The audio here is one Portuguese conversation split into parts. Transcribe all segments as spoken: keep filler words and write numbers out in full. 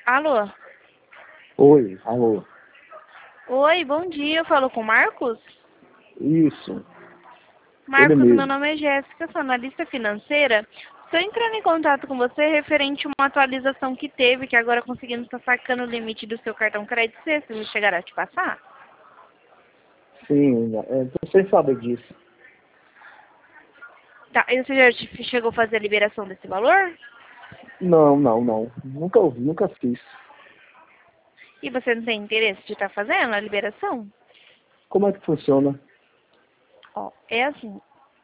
Alô? Oi, alô. Oi, bom dia. Eu falo com o Marcos? Isso, ele Marcos, meu mesmo. nome é Jéssica, sou analista financeira. Estou entrando em contato com você referente a uma atualização que teve, que agora conseguimos estar sacando o limite do seu cartão crédito. Se eles chegaram a te passar? Sim, é, você sabe disso. Tá, e você já te- chegou a fazer a liberação desse valor? Não, não, não. Nunca ouvi, nunca fiz. E você não tem interesse de estar fazendo a liberação? Como é que funciona? Ó, é assim.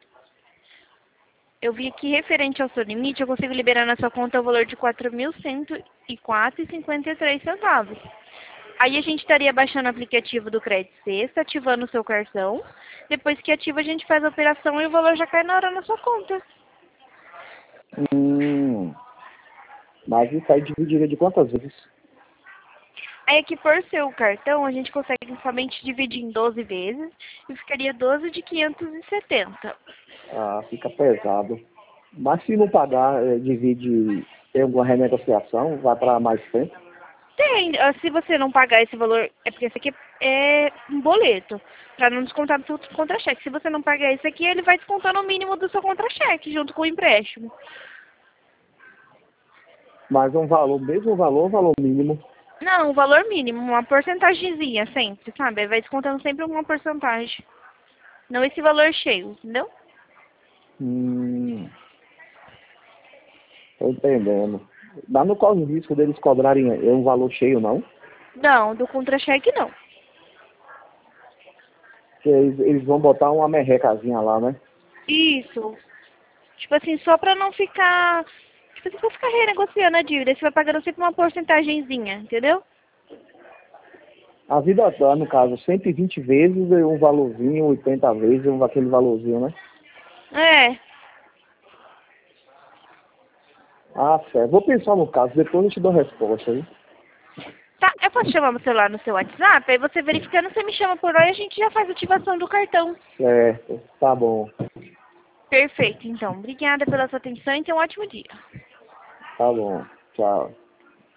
Eu vi que referente ao seu limite, eu consigo liberar na sua conta o valor de quatro mil cento e quatro reais e cinquenta e três centavos. Aí a gente estaria baixando o aplicativo do Crédito Sexta, ativando o seu cartão. Depois que ativa, a gente faz a operação e o valor já cai na hora na sua conta. Hum, mas isso aí dividiria de quantas vezes? Aí aqui por seu cartão, a gente consegue somente dividir em doze vezes e ficaria doze de quinhentos e setenta. Ah, fica pesado. Mas se não pagar, é, divide, tem alguma renegociação, vai para mais tempo? Tem, ah, se você não pagar esse valor, é porque esse aqui é um boleto, para não descontar do seu contra-cheque. Se você não pagar esse aqui, ele vai descontar no mínimo do seu contra-cheque, junto com o empréstimo. Mas um valor, mesmo valor, um valor mínimo. Não, o valor mínimo, uma porcentagemzinha sempre, sabe? Aí vai descontando sempre uma porcentagem. Não esse valor cheio, entendeu? Hum, tô entendendo. Mas não corre o risco deles cobrarem é, um valor cheio, não? Não, do contra-cheque não. Porque eles, eles vão botar uma merrecazinha lá, né? Isso. Tipo assim, só pra não ficar. Tipo assim, pra ficar renegociando a dívida, você vai pagando sempre uma porcentagemzinha, entendeu? A vida toda, no caso, cento e vinte vezes e um valorzinho, oitenta vezes um aquele valorzinho, né? É. Ah, certo. Vou pensar no caso, depois eu te dou a resposta, aí. Tá, eu posso chamar meu celular no seu WhatsApp? Aí você verificando, você me chama por lá e a gente já faz a ativação do cartão. Certo, tá bom, Perfeito, então. Obrigada pela sua atenção e tenha um ótimo dia. tá bom. Tchau.